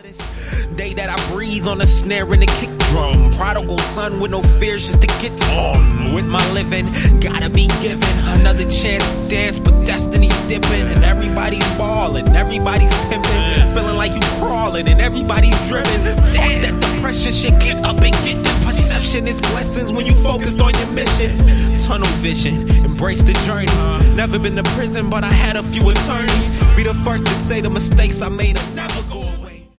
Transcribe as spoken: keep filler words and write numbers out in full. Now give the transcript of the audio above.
Day that I breathe on the snare and the kick drum. Prodigal son with no fears just to get to on. With my living, gotta be given another chance to dance, but destiny's dipping. And everybody's balling, everybody's pimping. Feeling like you crawling and everybody's driven. Fuck that depression shit, get up and get the perception. It's blessings when you focused on your mission. Tunnel vision, embrace the journey. Never been to prison, but I had a few attorneys. Be the first to say the mistakes I made.